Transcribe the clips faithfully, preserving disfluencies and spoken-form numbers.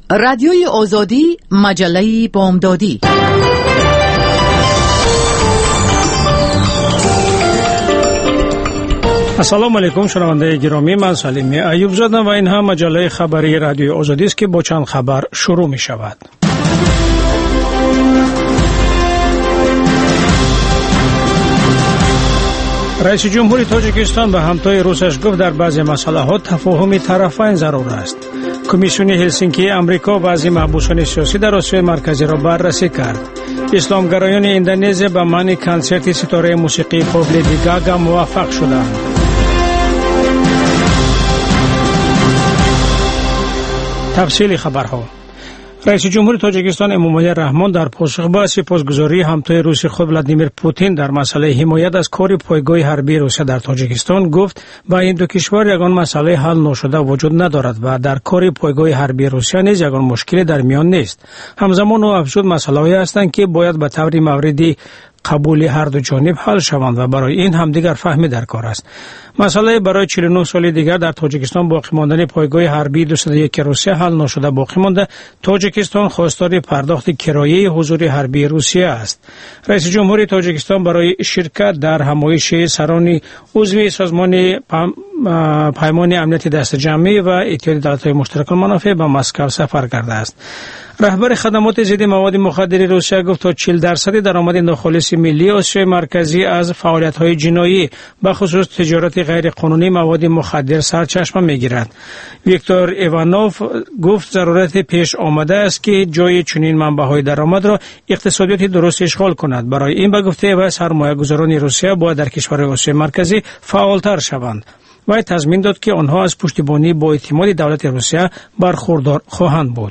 رادیوی آزادی، مجله بامدادی. السلام علیکم شنونده گرامی، من سلیم ایوب زاده و این هم مجله خبری رادیوی آزادی است که با چند خبر شروع می شود. رئیس جمهوری تاجیکستان به همتای روسش گفت در بعضی مسائل ها تفاهم طرفین ضرور است. کمیسیون هلسینکی امریکا وضع محبوسان سیاسی در آسیای مرکزی را بررسی کرد. اسلامگرایان اندونزی به معنی کنسرت ستاره موسیقی پاپ لیدی گاگا موفق شدند. تفصیل خبرها. رئیس جمهور تاجیکستان امامالله رحمان در پاسخ به سپاسگزاری همتای روسی خود ولادیمیر پوتین در مسئله حمایت از کار پایگاه حربی روسیه در تاجیکستان گفت با این دو کشور یگان مسئله حل نشده وجود ندارد و در کار پایگاه حربی روسیه نیز یگان مشکلی در میان نیست. همزمان او افزود مسائلی هستند که باید به طور موردی قبول هر دو جانب حل شوند و برای این هم دیگر فهمی در کار است. مسئله برای چهل و نه سال دیگر در تاجیکستان باقی ماندن پایگاه حربی دویست و یک روسیه حل نشده باقی مانده. تاجیکستان خواستار پرداخت کرایه حضور حربی روسیه است. رئیس جمهور تاجیکستان برای شرکت در همایش سران عضو سازمان پیمان امنیت دست جمعی و اتحاد دولت‌های مشترک المنافع به مسکو سفر کرده است. رهبر خدمات ضد مواد مخدر روسیه گفت تا چهل درصد درآمد ناخالص ملی آسیای مرکزی از فعالیت‌های جنایی به خصوص تجارت غیرقانونی مواد مخدر سرچشمه می‌گیرد. ویکتور ایوانوف گفت ضرورت پیش آمده است که جای چنین منبع‌های درآمد را اقتصادیات درست اشغال کند. برای این به گفته و سرمایه‌گذاران روسیه باید در کشور آسیای مرکزی فعالتر شوند. و تضمین داد که آنها از پشتیبانی با اعتماد دولت روسیه برخوردار خواهند بود.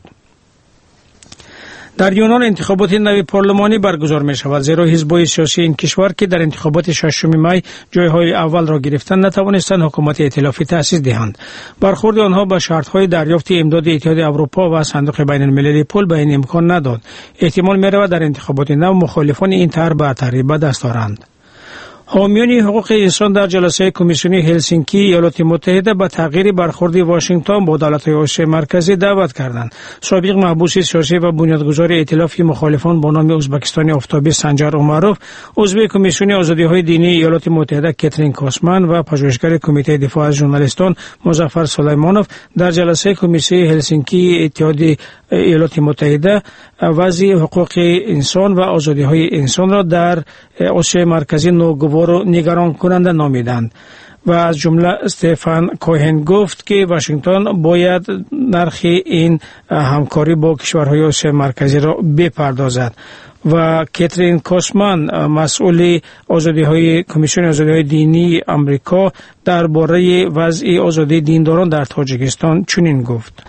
در یونان انتخابات نوی پارلمانی برگزار می شود، زیرا حزب‌های سیاسی این کشور که در انتخابات ششم می جایهای اول را گرفتند نتوانستند حکومت ائتلافی تأسیس دهند. برخورد آنها به شرط‌های دریافت امداد اتحاد اروپا و صندوق بین‌المللی پول به این امکان نداد. احتمال می‌رود در انتخابات نو مخالفان این طرح برتری به دست آورند. حامیان حقوق انسان در جلسه کمیسیون هلسینکی ایالات متحده به تغییر برخورد واشنگتن با دولت‌های آسیای مرکزی دعوت کردند. سابق محبوس سیاسی و بنیادگذار ائتلاف مخالفان با نام ازبکستانی آفتابی سنجر عمرov، عضو کمیسیون آزادی‌های دینی ایالات متحده کاترین کاسمن و پژوهشگر کمیته دفاع از ژورنالیستان مظفر سلیمانوف در جلسه کمیسیون هلسینکی اتحاد ایالات متحده وضع حقوق انسان و آزادی‌های انسان را در آسیای مرکزی ناگوار و نگران کننده نامیدند. و از جمله استفان کوهن گفت که واشنگتن باید نرخ این همکاری با کشورهای آسیای مرکزی را بپردازد. و کاترین کاسمن مسئول آزادی‌های کمیسیون آزادی‌های دینی آمریکا درباره وضع آزادی دینداران در تاجیکستان چنین گفت.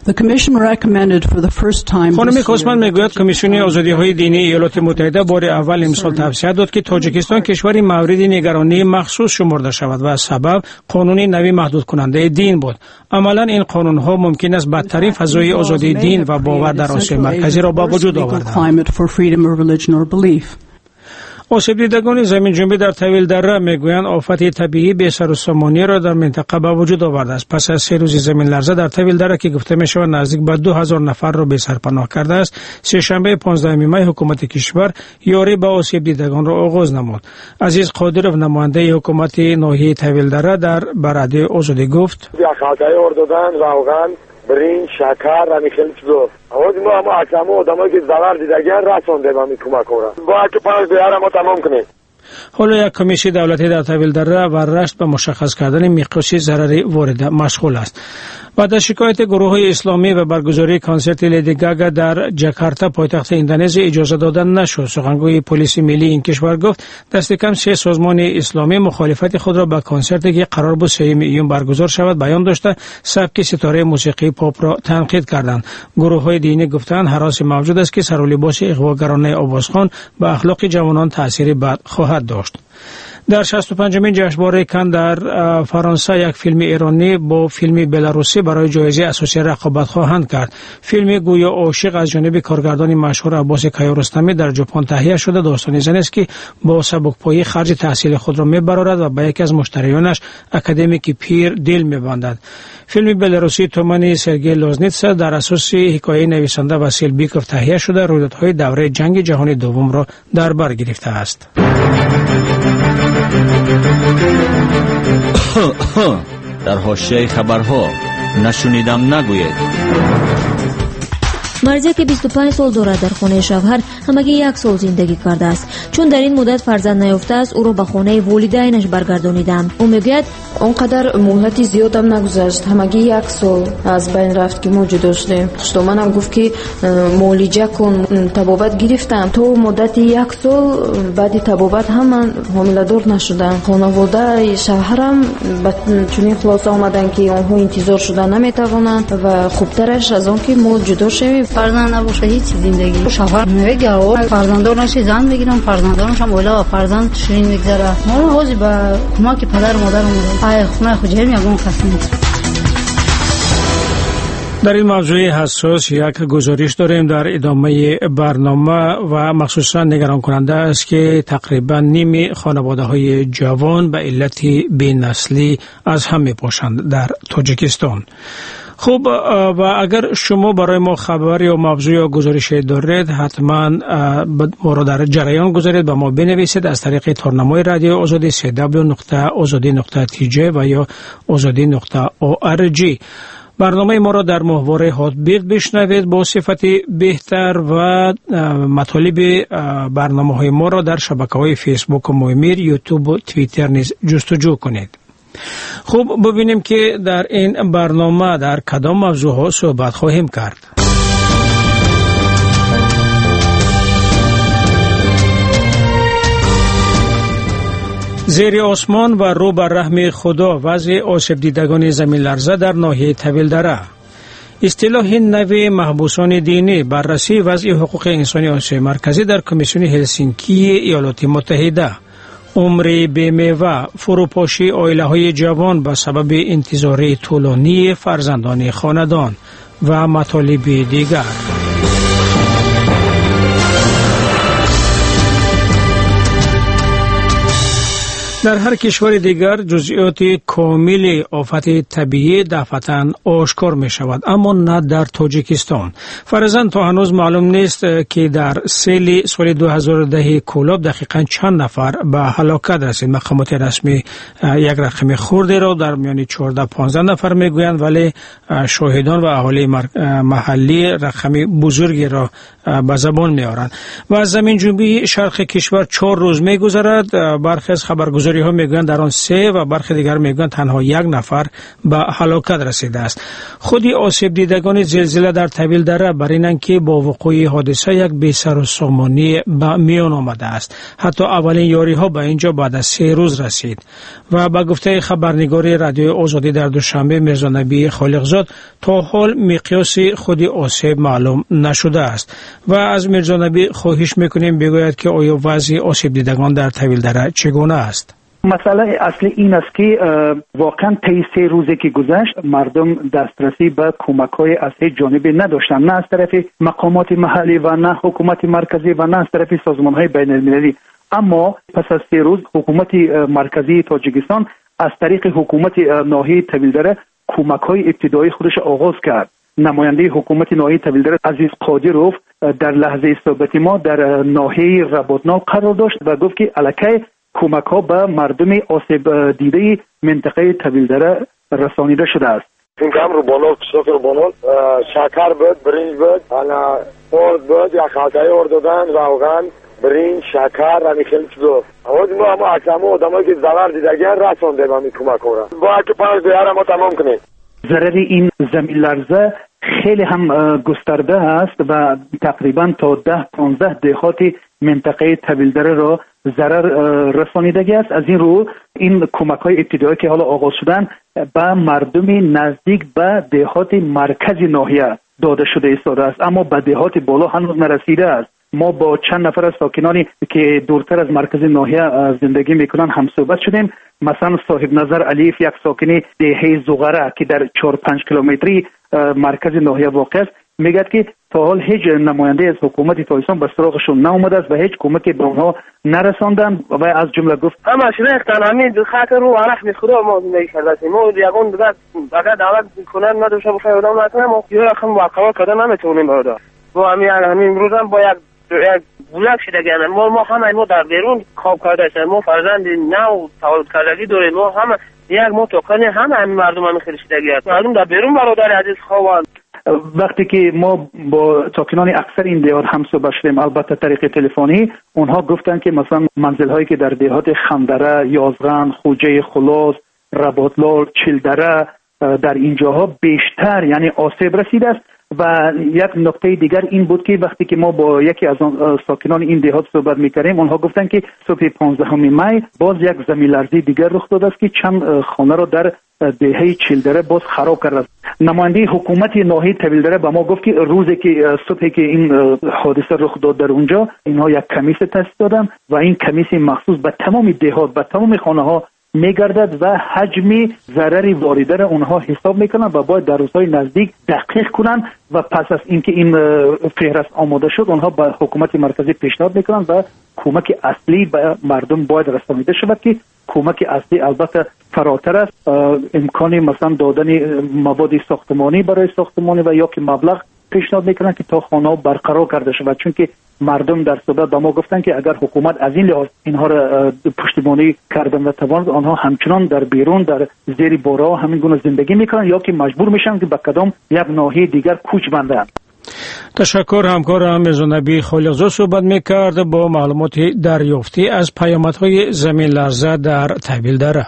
خانم کاسمن میگوید کمیسیون آزادی‌های دینی ایالات متحده بار اول امسال توصیه داد که تاجیکستان کشوری مورد نگرانی مخصوص شمرده شود و سبب قانون نوی محدود کننده دین بود. عملاً این قانون‌ها ممکن است بدترین فضای آزادی دین و باور در آسیای مرکزی را به وجود آوردند. آسیب دیدگان زمین جنبی در طویل دره میگویند آفت طبیعی بی سر و سامانی را در منطقه به وجود آورده است. پس از سه روز زمین لرزه در طویل دره که گفته می شود نزدیک به دو هزار نفر را بی سرپناه کرده است، سه شنبه پانزدهم می حکومت کشور یاری به آسیب دیدگان را آغاز نمود. عزیز قادرов نماینده حکومت ناحیه طویل دره در برادر آزادی گفت: برنج، شکر و میخیلی چیزا. آواز ما اما اکرامو آدمایی که ضرر دیدگان رسانده ما میکمک کنن. باید که پنج بیاره ما تمام کنیم. حالا یک کمیسیون دولتی در طویل دره و رشت به مشخص کردن مقیاس ضرر وارد مشغول است. بعد از شکایت گروه‌های اسلامی و برگزاری کنسرت لیدی گاگا در جاکارتا پایتخت اندونزی اجازه دادن نشد. سخنگوی پلیس ملی این کشور گفت دست کم سه سازمان اسلامی مخالفت خود را به کنسرتی که قرار بود سوم ایون برگزار شود بیان داشته سبک ستاره موسیقی پاپ را تنقید کردند. گروه‌های دینی گفتند هراس موجود است که سر و لباس اغواگرانه آوازخوان به اخلاق جوانان تأثیر بد خواهد داشت. در شصت و پنجمین جشنواره کن در فرانسه یک فیلم ایرانی با فیلم بلاروسی برای جایزه اساسی رقابت خواهند کرد. فیلم گویا عاشق از جانب کارگردان مشهور عباس کیارستمی در ژاپن تهیه شده داستان زنی است که با سبکپایی خرج تحصیل خود را میبرد و به یکی از مشتریانش اکادمیک پیر دل میبندد. فیلم بلاروسی تومانی سرگئی لوزنیتسا در اساس حکایه نویسنده واسیل بیکوف تهیه شده رویدادهای دوره جنگ جهانی دوم را در بر گرفته است. در حاشیه خبرها نشنیدم نگوید. مرزی که بیست و پنج سال دارد در خانه شوهر همگی یک سال زندگی کرده است. چون در این مدت فرزند نیافته است او را به خانه والدینش برگردانیدم. او میگوید اونقدر مهلتی زیاد هم نگذشت، همگی یک سال از بین رفت که ما جدا شدیم. پشتومن هم گفت که معالجه کن، طبابت گرفتم. تو مدت یک سال بعد طبابت هم من حامله دار نشدم. خانواده شوهرم چنین خلاصه آمدن که آنها انتظار شدن نمیتوانند و خوبترش از آن که ما جدا شویم. فرزند نباشه هیچ زندگی. شوهر میگه او فرزندان نشه زن بگیرم، فرزندانش هم اولا فرزند شیرین میگذره. ما حاضر به کمک پدر و مادرم ای خونه خودم یگون قسم. در این موضوع حساس یک گزارش داریم در ادامه برنامه و مخصوصا نگران کننده است که تقریبا نیم خانواده های جوان به علت بی‌نسلی از هم میپاشند در تاجیکستان. خوب، و اگر شما برای ما خبری یا موضوع یا گزارشی دارید حتما ما را در جریان گذارید، به ما بنویسید از طریق تارنمای رادیو آزادی سی دبلیو نقطه آزادی نقطه تی جی و یا آزادی نقطه او آر جی. برنامه ما را در ماهواره هاتبیت بشنوید با صفت بهتر و مطالب برنامه های ما را در شبکه های فیسبوک و مویمیر، یوتیوب و توییتر نیز جستجو کنید. خوب، ببینیم که در این برنامه در کدام موضوع ها صحبت خواهیم کرد. زیر آسمان و رو بر رحم خدا، وضع آسیب دیدگان زمین لرزه در ناحیه طویل دره. اصطلاح نوی محبوسان دینی، بررسی وضع حقوق انسانی آسیا مرکزی در کمیسیون هلسینکی ایالات متحده. عمر بی‌میوه، فروپاشی عائله های جوان به سبب انتظار طولانی فرزندان خاندان و مطالب دیگر. در هر کشور دیگر جزئیات کامل آفت طبیعی دفعتاً آشکار می شود، اما نه در تاجیکستان. فرضاً تا هنوز معلوم نیست که در سیل سال دو هزار و ده کولاب دقیقاً چند نفر به هلاکت رسید. مقامات رسمی یک رقم خردی را در میان چهارده پانزده نفر می گویند، ولی شاهدان و اهالی محلی رقم بزرگی را به زبان می آورند. و از زمین جنوبی شرق کشور چهار روز می گذرد. برخی از خبرگزاری ها میگویند در آن سه و برخی دیگر میگویند تنها یک نفر به هلاکت رسیده است. خودی آسیب دیدگان زلزله در طویل دره بر اینند که با وقوع حادثه یک بی سر و سامانی به میان آمده است. حتی اولین یاری ها به اینجا بعد از سه روز رسید. و به گفته خبرنگار رادیو آزادی در دوشنبه میرزا نبی خالقزاد، تا حال مقیاس خودی آسیب معلوم نشده است. و از میرزا نبی خواهش میکنیم بگوید که آیا وضع آسیب دیدگان در طویل دره چگونه است؟ مسئله اصلی این است که واقعا طی سه روزی که گذشت مردم دسترسی به کمک‌های از هیچ جانبی نداشتند، نه از طرف مقامات محلی و نه حکومت مرکزی و نه از طرف سازمان‌های بین‌المللی. اما پس از سه روز حکومت مرکزی تاجیکستان از طریق حکومت ناحیه طویل دره کمک‌های ابتدایی خودش آغاز کرد. نماینده حکومت ناحیه طویل دره عزیز قادروف در لحظه صحبت ما در ناحیه رباطناو قرار داشت و گفت که الکی کمک ها به مردم آسیب دیده منطقه طویل دره رسانیده شده است. این کم رو بانال قشاق رو بانال شکر بود، برنج بود، انا ارد بود، یک خلطه ارد دادن، روغن، برنج، شکر، همی خیلی چیزا. اما ما اما اکسامو آدمایی که ضرر دیدگن رسانده به همی کمک کنن. باید که پنج بیاره ما تمام کنیم. ضرر این زمین لرزه خیلی هم گسترده است و تقریبا تا ده پانزده دهات منطقه طویل دره را ضرر رسانیدگی است. از این رو این کمک های ابتدایی که حالا آغاز شدن به مردم نزدیک به دهات مرکز ناحیه داده شده ایستاده است، اما به دهات بالا هنوز نرسیده است. ما با چند نفر از ساکنانی که دورتر از مرکز ناحیه زندگی میکنن هم صحبت شدیم. مثلا صاحب نظر علیف، یک ساکنی دهه زغره که در چهار پنج کیلومتری مرکز ناحیه واقع است، میگه که تا حال هیچ نماینده از حکومت پاکستان به سراغشون ناومده است و هیچ کمکی به اونها نرساندن و از جمله گفت همش ریختن همین دو خط رو عرق می خدا ما زندگی کردیم. ما یگان دیگه اگر دعوت کنن ندوشه بخیر آدم نکنه ما یه رقم واقعا کردن نمیتونیم بردا. با همین همین روز هم با یک یک بلک شده گردن ما ما همه ما در بیرون خواب کرده هستیم. ما فرزند نو تولد کردگی داریم. ما همه یک ما توکنه همه همین مردم هم خیلی شده گردن مردم در بیرون برادر عزیز خوان. وقتی که ما با ساکنان اکثر این دهات هم صحبت شدیم، البته طریق تلفنی، اونها گفتن که مثلا منزل هایی که در دهات خندره، یازغن، خوجه خلاص، رباطلال، چلدره در اینجاها بیشتر یعنی آسیب رسیده است. و یک نکته دیگر این بود که وقتی که ما با یکی از ساکنان این دهات صحبت می‌کردیم، اونها گفتن که صبح پانزدهم می باز یک زمین لرزه دیگر رخ داده است که چند خانه را در دهه چلدره باز خراب کرده است. نماینده حکومت ناحیه طویلدره به ما گفت که روزی که صبحی که این حادثه رخ داد در اونجا اینها یک کمیسه تأسیس دادن و این کمیسه مخصوص به تمام دهات به تمام خانه‌ها میگردد و حجم ضرری وارده را اونها حساب میکنن و باید در روزهای نزدیک دقیق کنن و پس از اینکه این فهرست آماده شد اونها به حکومت مرکزی پیشنهاد میکنن و کمک اصلی به مردم باید رسانیده شود که کمک اصلی البته فراتر است. امکانی مثلا دادن مواد ساختمانی برای ساختمانی و یا که مبلغ پیشنهاد میکنن که تا خانه برقرار کرده شود، چون که مردم در صحبت به ما گفتن که اگر حکومت از این لحاظ اینها را پشتیبانی کردن و توانست، آنها همچنان در بیرون در زیر بارا همین گونه زندگی میکنن یا که مجبور میشن که به کدام یک ناحیه دیگر کوچ بندند. تشکر. همکارم میرزانبی خالقزاد صحبت میکرد با معلومات دریافتی از پیامدهای زمین لرزه در طویلدره.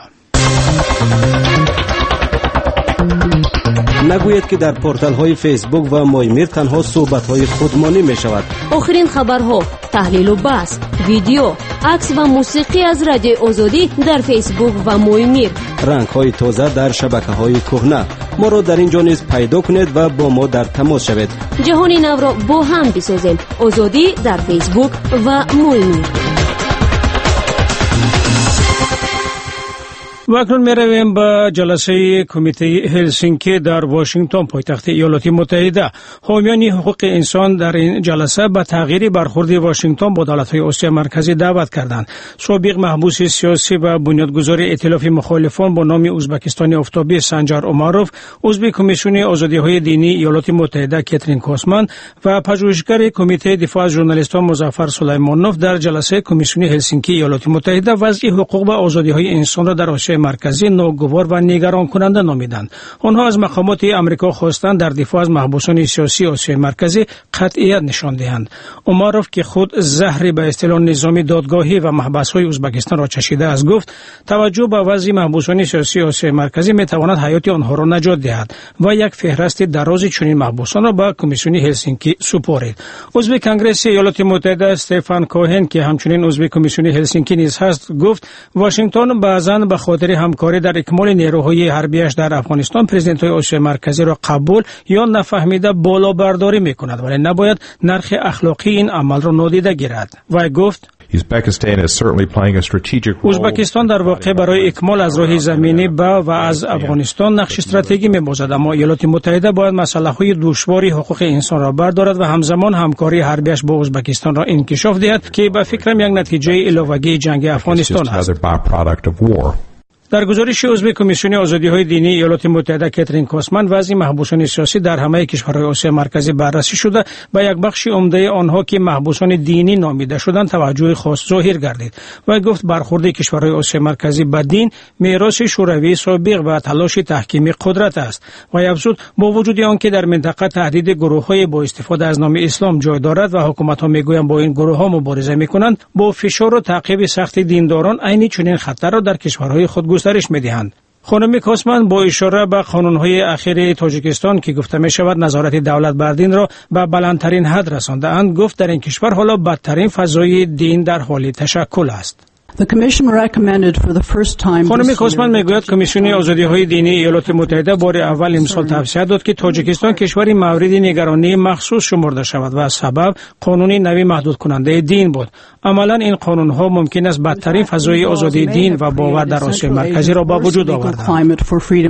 نگوید که در پورتال های فیسبوک و مایمیر تنها صحبت های خودمانی می شود. آخرین خبرها، تحلیل و بحث، ویدیو، عکس و موسیقی از رادیو آزادی در فیسبوک و مایمیر. رنگ های تازه در شبکه های کهنه. ما را در اینجا نیز پیدا کنید و با ما در تماس شوید. جهانی نو را با هم بسازیم. آزادی در فیسبوک و مایمیر. و اکنون می رویم به جلسه کمیته هلسینکی در واشنگتن پایتخت ایالات متحده. حامیان حقوق انسان در این جلسه به تغییر برخورد واشنگتن با دولت‌های آسیا مرکزی دعوت کردند. سابق محبوس سیاسی و بنیادگذار ائتلاف مخالفان با نام ازبکستانی آفتابی سنجر اوماروف، عضو کمیسیون آزادی‌های دینی ایالات متحده کاترین کوسمان و پژوهشگر کمیته دفاع از ژورنالیستان مظفر سلیمانوف در جلسه کمیسیون هلسینکی ایالات متحده وضع حقوق و آزادی‌های انسان را در آسیا مرکزی ناگوار و نگران کننده نامیدند. آنها از مقامات آمریکا خواستند در دفاع از محبوسان سیاسی آسیا مرکزی قطعیت نشان دهند. اوماروف که خود زهری به اصطلاح نظام دادگاهی و محبس‌های ازبکستان را چشیده است گفت توجه به وضع محبوسان سیاسی آسیا مرکزی میتواند حیات آنها را نجات دهد و یک فهرست دراز چنین محبوسان را به کمیسیون هلسینکی سپارید. عضو کنگره ایالات متحده استفان کوهن که همچنین عضو کمیسیون هلسینکی نیز هست گفت واشنگتن بعضاً به خاطر همکاری در اکمال نیروهای حربیش در افغانستان پرزیدنت‌های آسیا مرکزی را قبول یا نفهمیده بالا برداری می‌کند، ولی نباید نرخ اخلاقی این عمل را نادیده گیرد. و گفت ازبکستان در واقع برای اکمال از راه زمینی با و از افغانستان نقش استراتژی می‌بازد، اما ایالات متحده باید مسائل دشوار حقوق انسان را بردارد و همزمان همکاری حربیش با ازبکستان را انکشاف دهد که به فکرم یک نتیجه اله‌وگی جنگ افغانستان است. در گزارش عضو کمیسیون آزادی‌های دینی ایالات متحده کاترین کوسمان وضع محبوسان سیاسی در همه کشورهای آسیا مرکزی بررسی شده و یک بخش عمده آنها که محبوسان دینی نامیده شدند توجه خاص ظاهر گردید و گفت برخورد کشورهای آسیا مرکزی به دین میراث شوروی سابق و تلاش تحکیم قدرت است و افزود با وجود آنکه در منطقه تهدید گروه‌های با استفاده از نام اسلام جای دارد و حکومت‌ها میگویند با این گروه‌ها مبارزه می‌کنند، با فشار و تعقیب سخت دینداران عین چنین خطر را در کشورهای خود گسترش می‌دهند. خانم کوسمان با اشاره به قانون‌های اخیر تاجیکستان که گفته می‌شود نظارت دولت بر دین را به بلندترین حد رسانده‌اند، گفت در این کشور حالا بدترین فضای دین در حال تشکل است. خانم کوسمان میگوید کمیسیون آزادی‌های دینی ایالات متحده بار اول امسال توصیه داد که تاجیکستان کشوری مورد نگرانی مخصوص شمرده شود و سبب قانون نوی محدود کننده دین بود. عملا این قانون‌ها ممکن است بدترین فضای آزادی دین و باور در آسیا مرکزی را به وجود آوردند.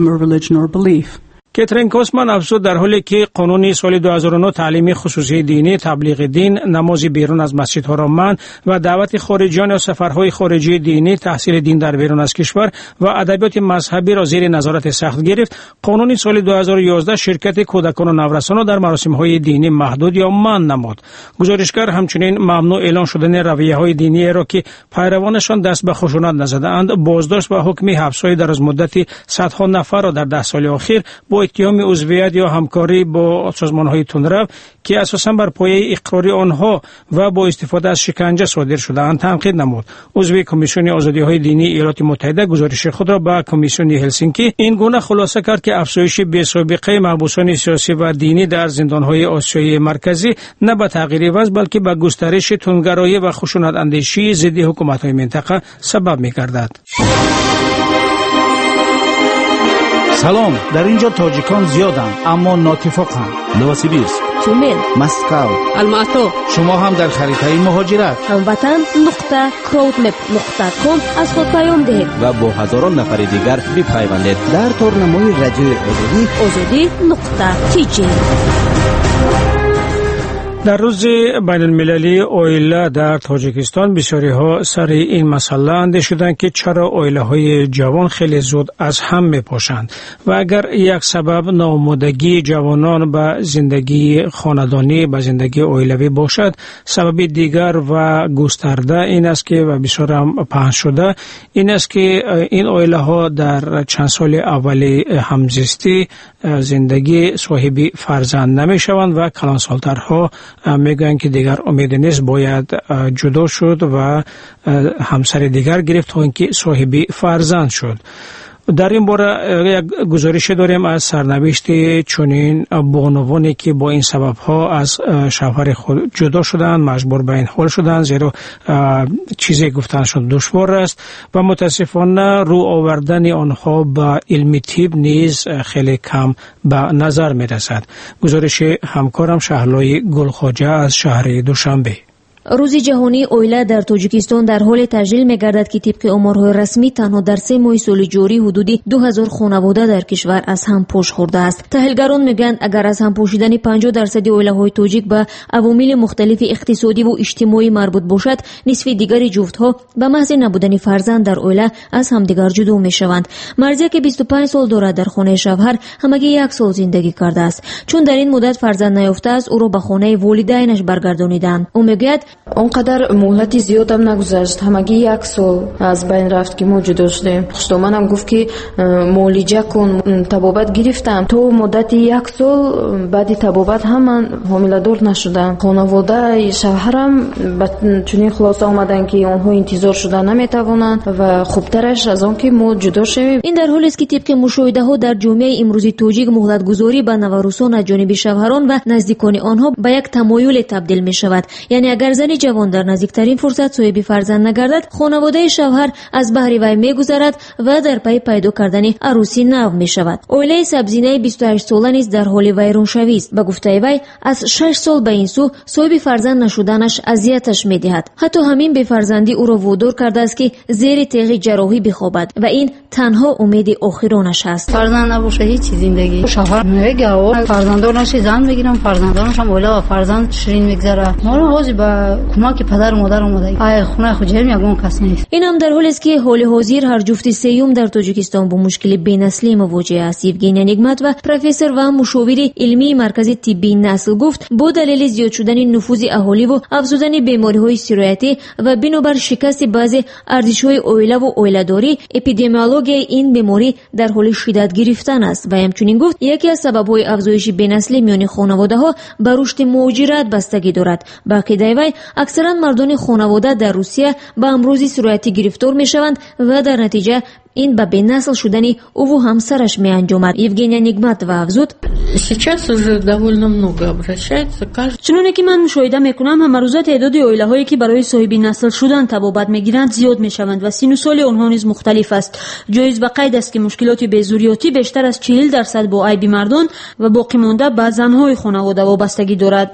کاترین کوسمان افزود در حالی که قانون سال دو هزار و نه تعلیم خصوصی دینی، تبلیغ دین، نماز بیرون از مسجدها را منع و دعوت خارجیان و سفرهای خارجی دینی، تحصیل دین در بیرون از کشور و ادبیات مذهبی را زیر نظارت سخت گرفت، قانون سال دو هزار و یازده شرکت کودکان و نورسان را در مراسم‌های دینی محدود یا منع نمود. گزارشگر همچنین ممنوع اعلان شدن رویه‌های دینی را که پیروانشان دست به خشونت نزده‌اند بازداشت و حکم حبس‌های دراز مدتی صدها نفر را در ده سال اخیر با اتهام عضویت یا همکاری با سازمان‌های تندرو که اساساً بر پایه اقرار آنها و با استفاده از شکنجه صادر شده‌اند تنقید نمود. عضو کمیسیون آزادی‌های دینی ایالات متحده گزارش خود را به کمیسیون هلسینکی این گونه خلاصه کرد که افزایش بی‌سابقه محبوسان سیاسی و دینی در زندان‌های آسیای مرکزی نه به تغییر وضع بلکه به گسترش تندگرایی و خشونت اندیشی ضد حکومت‌های منطقه سبب می‌گردد. سلام، در اینجا تاجیکان زیادند اما ناتفاقند. نوسیبیرسک، تومن، مسکو، الماتو. شما هم در خریطه مهاجرت هموطن نقطه کراودمپ نقطه کام از خود پیام دهید و با هزاران نفر دیگر بپیوندید در تورنمای رادیوی آزادی آزادی نقطه تی جی. در روز بین المللی اویلا در تاجیکستان بسیاری ها سر این مسئله اندیشیدند که چرا اویله های جوان خیلی زود از هم میپاشند و اگر یک سبب ناآمادگی جوانان به زندگی خاندانی به زندگی اویلوی باشد، سبب دیگر و گسترده این است که و بسیار هم پهن شده این است که این اویله ها در چند سال اولی همزیستی زندگی صاحبی فرزند نمیشوند و کلانسالترها میگن که دیگر امید نیست، باید جدا شد و همسر دیگر گرفت تا اینکه صاحبی فرزند شد. در این باره یک گزارش داریم از سرنوشت چنین بانوانی که با این سبب ها از شوهر خود جدا شدند، مجبور به این حال شدند زیرا چیزی گفتنشون دشوار است و متاسفانه رو آوردن آنها به علم طب نیز خیلی کم به نظر می رسد. گزارش همکارم شهلای گلخواجه از شهر دوشنبه. روز جهانی اویلا در تاجیکستان در حال تجلیل می‌گردد که طبق آمارهای رسمی تنها در سه ماه سال جاری حدودی دو هزار خانواده در کشور از هم پوش خورده است. تحلیلگران میگن اگر از هم پوشیدن پنجاه درصد اویلاهای تاجیک به عوامل مختلف اقتصادی و اجتماعی مربوط باشد، نصف دیگر جفت‌ها به محض نبودن فرزند در اویلا از همدیگر جدا می‌شوند. مرزیه که بیست و پنج سال دارد در خانه شوهر همگی یک سال زندگی کرده است. چون در این مدت فرزند نیافته است، او را به خانه والدینش برگردانیدند. او میگوید اونقدر مهلتی زیاد هم نگذشت، همگی یک سال از بین رفت که ما جدا شدیم. خشتومن هم گفت که معالجه کن، طبابت گرفتم. تو مدت یک سال بعد طبابت هم من حامله دار نشدم. خانواده شوهرم چنین خلاصه آمدن که آنها انتظار شده نمیتوانند و خوبترش از آن که ما جدا شویم. این در حالی است که طبق مشاهده ها در جامعه امروزی تاجیک مهلت گذاری به نوروسان از جانب شوهران و نزدیکان آنها به یک تمایل تبدیل می شود. یعنی اگر زن جوان در نزدیکترین فرصت صاحب فرزند نگردد، خانواده شوهر از بهر وی میگذرد و در پی پیدا کردن عروسی نو می شود. اویله سبزینه بیست و هشت ساله نیز در حال ویرانشوی است. به گفته وی از شش سال به این سو صاحب فرزند نشدنش اذیتش میدهد. حتی همین به فرزندی او را وادار کرده است که زیر تیغ جراحی بخوابد و این تنها امید آخرانش است. فرزند نباشه هیچ زندگی شوهر میگه و فرزندانش زن میگیرم، فرزندانش هم اولا فرزند شیرین میگذره. ما رو حاضر به کمک پدر و مادر اومده. آی خونه خودم یگون کس نیست. این هم در حالی است که حال حاضر هر جفت سیوم در تاجیکستان با مشکل بی‌نسلی مواجه است. یوگینیا نیگمت و پروفسور و مشاور علمی مرکز طبی نسل گفت با دلیل زیاد شدن نفوذ اهالی و افزودن بیماری‌های سرایتی و بنابر شکست بعضی ارزش‌های اویله و اویله‌داری، اپیدمیولوژی این بیماری در حال شدت گرفتن است و همچنین گفت یکی از سبب‌های افزایش بی‌نسلی میان خانواده‌ها به رشد مهاجرت بستگی دارد. با عقیده وی اکثرا مردان خانواده در روسیه به امراض سرایتی گرفتار میشوند و در نتیجه این به بی‌نسل شدن او و همسرش می انجامد. یوگنیا نیگمات و افزود چنانه که من مشاهده میکنم همه روزه تعداد عائله هایی که برای صاحب نسل شدن طبابت میگیرند زیاد میشوند و سن و سال آنها نیز مختلف است. جایز به قید است که مشکلات بیزوریاتی بیشتر از چهل درصد با عیب مردان و باقی مانده به زنهای خانواده وابستگی دارد.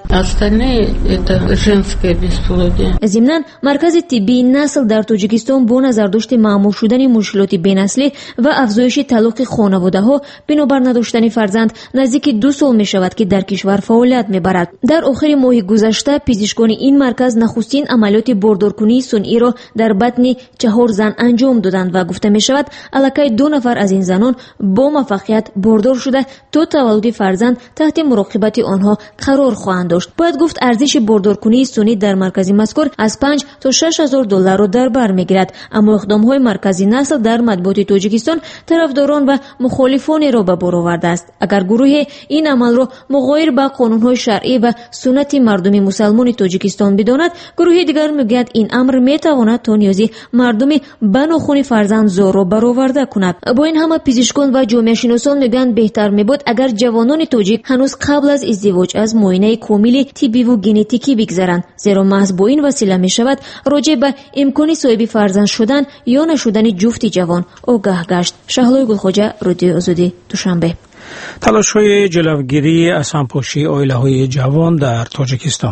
ضمناً مرکز طبی نسل در تاجیکستان با نظر داشت مأمور شدن مشکلات بینسلی و افزایش طلاق خانواده ها بنابر نداشتن فرزند نزدیک دو سال می شود که در کشور فعالیت می برد. در آخر ماه گذشته پزشکان این مرکز نخستین عملیات باردارکنی صنعی را در بطن چهار زن انجام دادند و گفته می شود الکی دو نفر از این زنان با موفقیت باردار شده تا تولد فرزند تحت مراقبت آنها قرار خواهند داشت. باید گفت ارزش باردارکنی صنعی در مرکز مذکور از پنج تا شش هزار دلار را در بر می گیرد، اما اقدام های مرکز نسل در مطبوعات تاجیکستان طرفداران و مخالفان را به بار آورده است. اگر گروه این عمل را مغایر به قانون‌های شرعی و سنت مردم مسلمان تاجیکستان بداند، گروه دیگر میگوید این امر میتواند تا نیازی مردم به ناخن فرزند زار را برآورده کند. با این همه پزشکان و جامعه شناسان میگویند بهتر میبود اگر جوانان تاجیک هنوز قبل از ازدواج از معاینه کامل طبی و ژنتیکی بگذرند، زیرا محض با این وسیله میشود راجع به امکان صاحب فرزند شدن یا نشدن جفت جوان آگاه گشت. شهلای گلخواجه، رادیو آزادی، دوشنبه. تلاش‌های جلوگیری از همپاشی عائله‌های جوان در تاجیکستان.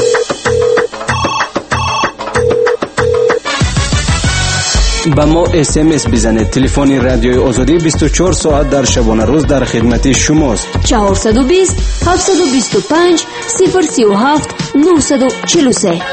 با ما اس ام اس بزنید. تلفن رادیو آزادی بیست و چهار ساعت در شبانه روز در خدمت شماست. چهارصد و بیست هفتصد و بیست و پنج صفر سی و هفت نهصد و چهل و سه.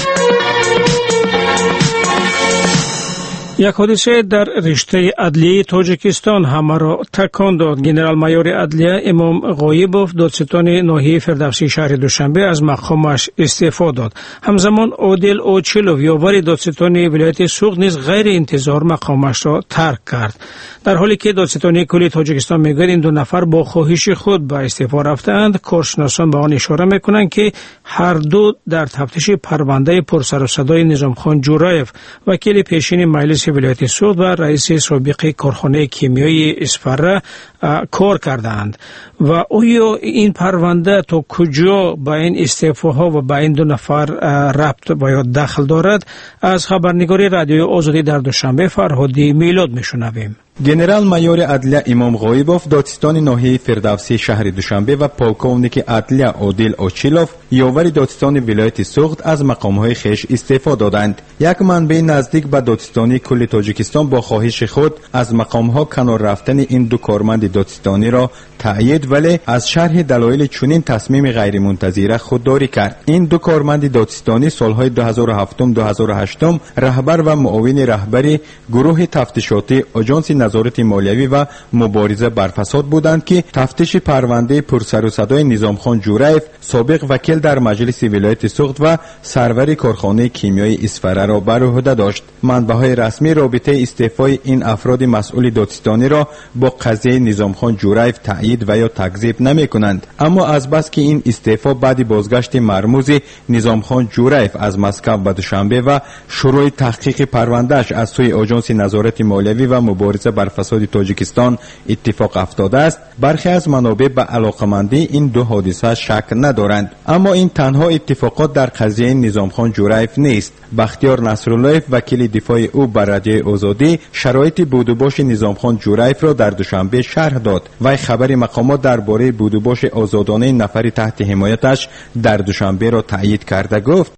یک حادثه در رشته عدلیه تاجیکستان همه را تکان داد. گنرال مایور عدلیه امام غایبوف دادستان ناحیه فردوسی شهر دوشنبه از مقامش استعفا داد. همزمان عادل اوچیلوف یاور دادستان ولایت سوغد نیز غیر انتظار مقامش را ترک کرد. در حالی که دادستانی کلی تاجیکستان میگوید این دو نفر با خواهش خود به استعفا رفتند، کارشناسان به آن اشاره میکنند که هر دو در تفتیش پرونده پرسر و صدای نظامخان جورایف وکیل پیشین مجلس ولایت سوغد و رئیس سابق کارخانه کیمیایی اسفره کار کردند و آیا این پرونده تا کجا با این استعفاها و با این دو نفر ربط باید دخل دارد؟ از خبرنگاری رادیو آزادی در دوشنبه فرهادی میلاد میشنویم. گنرال مایور عدلیه امام غایبوف دادستان ناحیه فردوسی شهر دوشنبه و پولکوونیک عدلیه عادل اوچیلوف یاور دادستان ولایت سوغد از مقامهای خویش استعفا دادند. یک منبع نزدیک به دادستانی کل تاجیکستان با خواهش خود از مقامها کنار رفتن این دو کارمند دادستانی را تأیید ولی از شرح دلایل چنین تصمیم غیر منتظره خودداری کرد. این دو کارمند دادستانی سالهای دو هزار و هفت دو هزار و هشت رهبر و معاون رهبری گروه تفتیشاتی آژانس نظارت مالیوی و مبارزه بر فساد بودند که تفتیش پرونده پرسر و صدای نظامخان جورایف سابق وکیل در مجلس ولایت سوغد و سرور کارخانه کیمیایی اسفره را بر عهده داشت. منبع‌های رسمی رابطه استعفای این افراد مسئول دادستانی را با قضیه نظامخان جورایف تأیید و یا تکذیب نمی‌کنند، اما از بس که این استعفا بعد بازگشت مرموز نظامخان جورایف از مسکو به دوشنبه و شروع تحقیق پروندهش از سوی آژانس نظارت مالیوی و مبارزه بر فساد تاجیکستان اتفاق افتاده است، برخی از منابع به علاقمندی این دو حادثه شک ندارند. اما این تنها اتفاقات در قضیه نظامخان جورایف نیست. بختیار نصرالله وکیل دفاع او بر رادیو آزادی شرایط بود و باش نظامخان جورایف را در دوشنبه شرح داد و خبر مقامات درباره بود و باش آزادانه نفری تحت حمایتش در دوشنبه را تایید کرده گفت: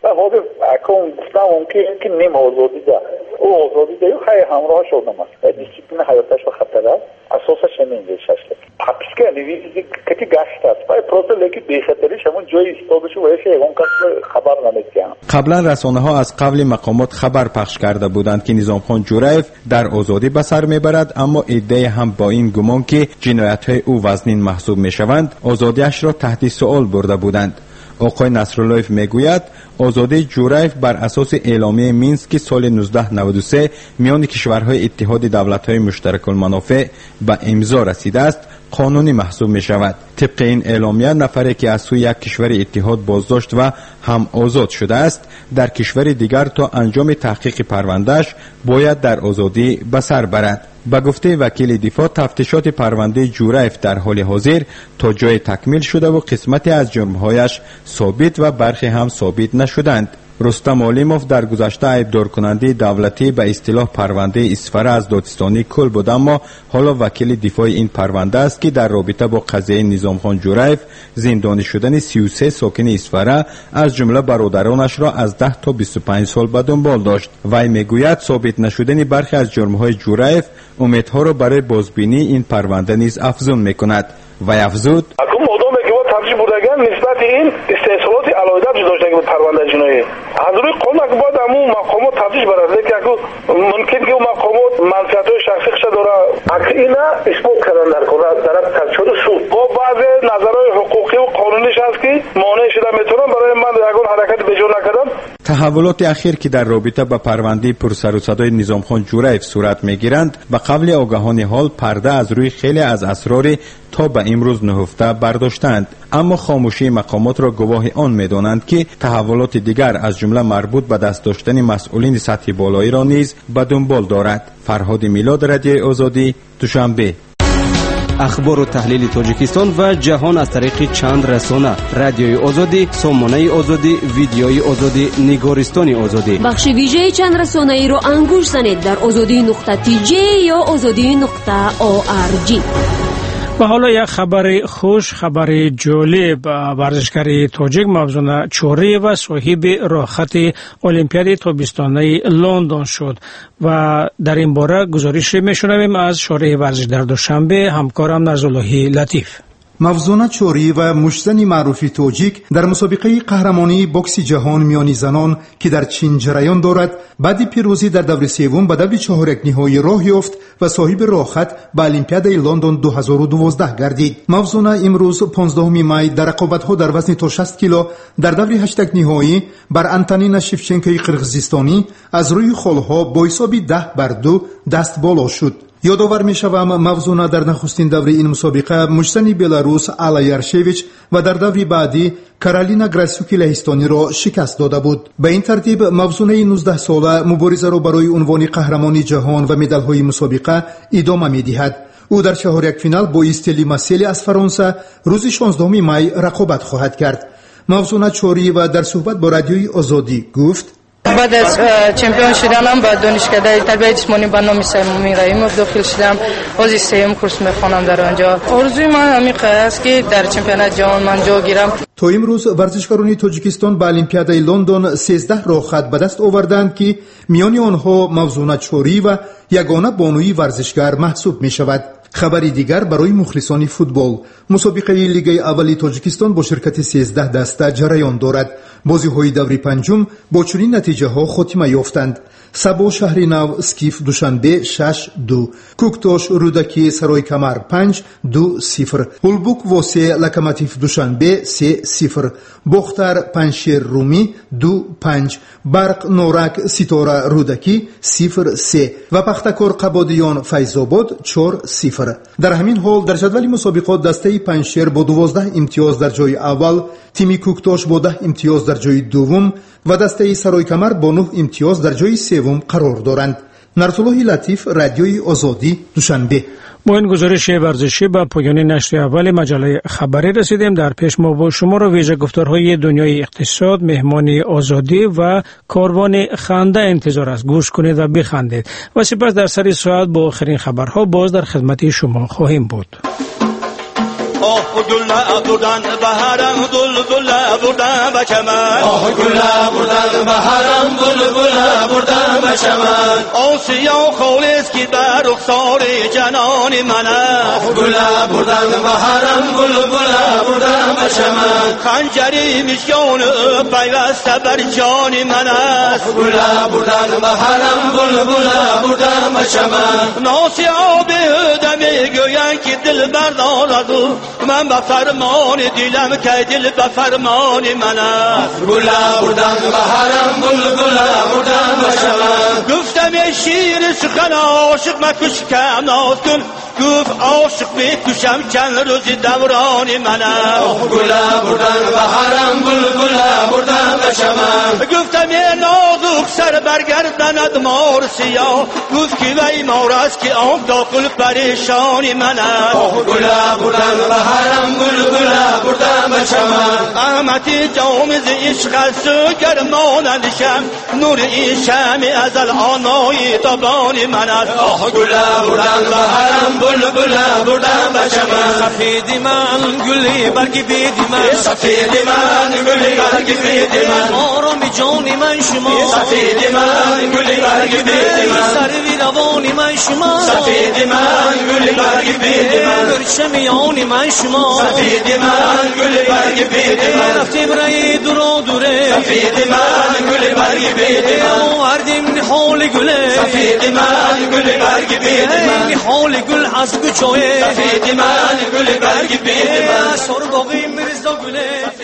که نیم آزادی ده او آزادی ده خیلی همراه شدم است دیسیپلین حیاتش و خطر است اساسش همین ششله حبس که نویزی کتی گشت است پای پروسه لیکی بیخطریش همون جای استادش و ایشه اون کس خبر نمیدیم. قبلا رسانه ها از قبل مقامات خبر پخش کرده بودند که نظامخان جورایف در آزادی به سر میبرد، اما ایده هم با این گمان که جنایت های او وزنین محسوب میشوند آزادیش را تحت سوال برده بودند. آقای نصرالله میگوید آزادی جورایف بر اساس اعلامیه مینسک سال نوزده نود و سه میان کشورهای اتحاد دولت‌های مشترک المنافع به امضا رسیده است قانونی محسوب می شود. طبق این اعلامیه نفری که از سوی یک کشور اتحاد بازداشت و هم آزاد شده است در کشور دیگر تا انجام تحقیق پروندهش باید در آزادی به سر برد. به گفته وکیل دفاع تفتیشات پرونده جورایف در حال حاضر تا جای تکمیل شده و قسمتی از جرمهایش ثابت و برخی هم ثابت نشدند. رستم علیموف در گذشته عیبدار کننده دولتی به اصطلاح پرونده اسفره از دادستانی کل بود، اما حالا وکیل دفاع این پرونده است که در رابطه با قضیه نظامخان جورایف زندانی شدن سی و سه ساکن اسفره از جمله برادرانش را از ده تا بیست و پنج سال به دنبال داشت. وی میگوید ثابت نشدن برخی از جرمهای جورایف امیدها را برای بازبینی این پرونده نیز افزون میکند. وی افزود: نسبت این استحصالات علایدت داشته که پرونده جنایی از روی قانون که باید همون مقامات تفتیش برد، لیکن ممکن که اون مقامات منفعت‌های شخصی خود داره اگه اینا اثبات کردن در طرف تشکیل سود با بعض نظرهای حقوقی و قانونیش هست که مانع شده میتونن برای من یگان حرکت بجا نکردم. تحولات اخیر که در رابطه با پرونده پرسر و صدای نظامخان جورایف صورت میگیرند به قبل آگاهان حال پرده از روی خیلی از اسرار تا به امروز نهفته برداشتند، اما خاموشی مقامات را گواه آن میدانند که تحولات دیگر از جمله مربوط به دست داشتن مسئولین سطح بالایی را نیز به دنبال دارد. فرهاد میلاد، رادیوی آزادی، دوشنبه. اخبار و تحلیل تاجیکستان و جهان از طریق چند رسانه: رادیوی آزادی، سامانه آزادی، ویدیوی آزادی، نگارستان آزادی. بخش ویژه چند رسانه ای را انگوش زنید در آزادی نقطه تی جی یا آزادی نقطه او آر جی. و حالا یک خبر خوش، خبر جالب. ورزشکار تاجیک مفزونه چوری و صاحب راحت المپیاد تابستانه لندن شد و در این باره گزارش میشنویم از شارح ورزش در دوشنبه همکارم نرزاللهی لطیف. مفزونه چوری و مشتنی معروفی تاجیک در مسابقه قهرمانی بوکس جهان میانی زنان که در چین جریان دارد بعد پیروزی در دور سوم به دور چهارک نهایی راه یافت و صاحب راحت به المپیاد لندن دو هزار و دوازده گردید. مفزونه امروز پانزدهم می در رقابت‌ها در وزن تا شصت کیلو در دور هشتگ نهایی بر انتونینا شفچنکوی قرغیزستانی از روی خالها با حساب ده بر دو دست بالا شد. یادآور می‌شوم مفزونه در نخستین دور این مسابقه مشتنی بلاروس آلا یارشویچ و در دور بعدی کارالینا گراسیوکی لهستانی را شکست داده بود. به این ترتیب مفزونه نوزده ساله مبارزه را برای عنوان قهرمانی جهان و مدال‌های مسابقه ادامه می‌دهد. او در چهارک فینال با استلی ماسلی از فرانسه روز شانزدهم می رقابت خواهد کرد. مفزونه چوری و در صحبت با رادیوی آزادی گفت: بعد از چمپیون شدنم به دانشکده تربیت جسمانی به نام سیمون رحیموف داخل شدم. از سیم کورس میخوانم در آنجا. آرزوی من همین است که در چمپیونات جهان من جا گیرم. تا امروز ورزشکاران تاجیکستان به المپیاد لندن سیزده راحت به دست آوردند که میان آنها مفزونه چوری و یگانه بانوی ورزشکار محسوب می شود. خبری دیگر برای مخلصان فوتبال: مسابقه لیگ اول تاجیکستان با شرکت سیزده دسته جریان دارد. بازی‌های دور پنجم با چنین نتیجه‌ها خاتمه یافتند: سبا شهرینو اسکیف دوشنبه شش دو، کوکتاش رودکی سرای کمر پنج دو صفر، هولبوک واسه لکماتیف دوشنبه سه صفر، بختر پنشیر رومی دو پنج، برق نورک ستاره رودکی صفر سه و پختکور قبادیان فیض‌آباد چهار صفر. در همین حال در جدول مسابقات دسته پنشیر با دوازده امتیاز در جای اول، تیم کوکتاش با ده امتیاز در جای دوم و دسته سرای کمر با نه امتیاز در جای سوم قرار دارند. نرساللهی لطیف، رادیوی آزادی، دوشنبه. با این گزارش ورزشی به پایان نشر اول مجله خبری رسیدیم. در پیش ما با شما را ویژه گفتارهای دنیای اقتصاد، مهمانی آزادی و کاروان خنده انتظار است. گوش کنید و بخندید و سپس در سری ساعت با آخرین خبرها باز در خدمت شما خواهیم بود. آه گل بردن بهارم گل گل بردن به چمن، آه گل بردن بهارم گل گل بردن به چمن، آسیا خالص که بر رخسار جنان من است، آه گل بردن بهارم گل گل بردن به چمن، خنجری مشکان پیوسته بر جان من است، آه گل بردن بهارم گل گل بردن به چمن، ناسی آب دمی گویان که دل بردارد من به فرمان دیلم که دل به فرمان من است گلا بردن بهارم گل گلا بردن بشم گفتم ای شیر سخن عاشق مکش که ناز کن گفت عاشق بکشم چند روز دوران من است گلا بردن بهارم گل گلا بردن بشم گفتم ای نازک سر برگردند مار سیاه گفت که وی مار است که آن داخل پریشان من است گلا بردن بهارم گل گلا بردن بشم احمد جامز عشق است و گرمانند شم نور این شم از الانای تابان من است گلا بردن بهارم گل گلا بردن بشم سفید من گلی برگی بیدی من سفید من گلی برگی بیدی من آرام جانی من شما سفید من گلی برگی بیدی من سروی روانی من شما سفید من گلی برگی بیدی من گرچمیانی من شما سفید من گلی برگی بیدی من رفتیم رای دورا دوره سفید من گلی برگی بیدی من وردیم نحال گله سفید من گلی برگی بیدی من نحال گل از گچوه سفید من گلی برگی بیدی من سر باقی مرزا گله